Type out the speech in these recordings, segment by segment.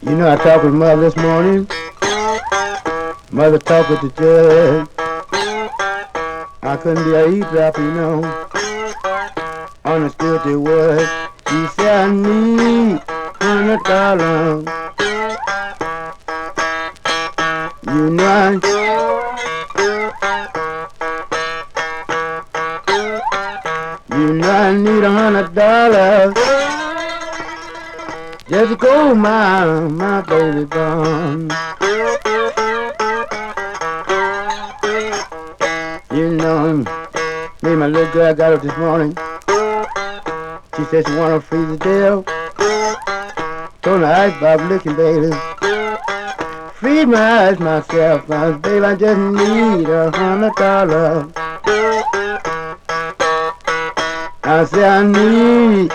You know, I talked with Mother this morning. Mother talked with the judge. I couldn't be a eavesdropper, you know. Understood the word. He said, I need $100. You know, I need $100. Just to go my baby gone. You know, me and my little girl got up this morning. She said she wanna freeze the deal. Told her ice Bob licking, baby. Freeze my eyes myself, baby. I just need $100. I said I need.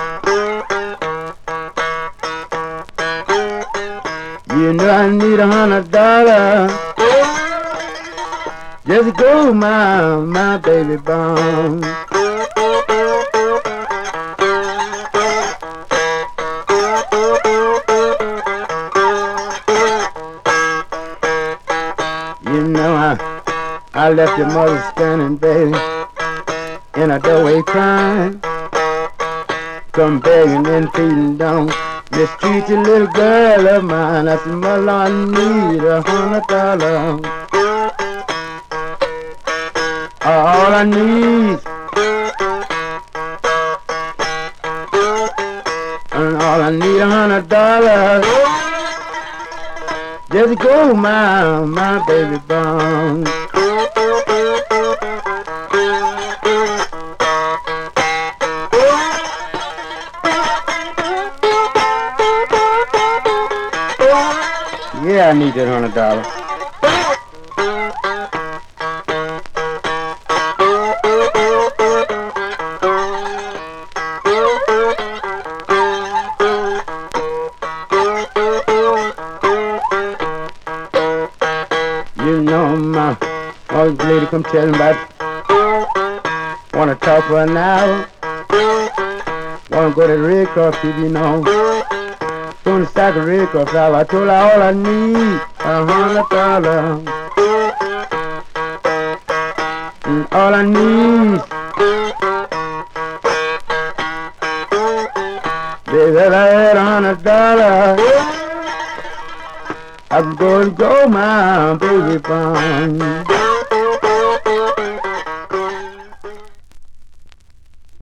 You know I need $100. Just to go my baby born. You know I left your mother standing, baby, in a doorway crying, come begging and pleading, don't mistreat your little girl of mine. I said, mother, I need $100. All I need, and all I need $100. Just to go my baby born. Yeah, I need that $100. You know my old lady come telling about, wanna talk for an hour, wanna go to the Red Cross, you know. Going to start the Red Cross out. I told her all I need $100. And all I need, baby, I had $100. I can go and go my baby born.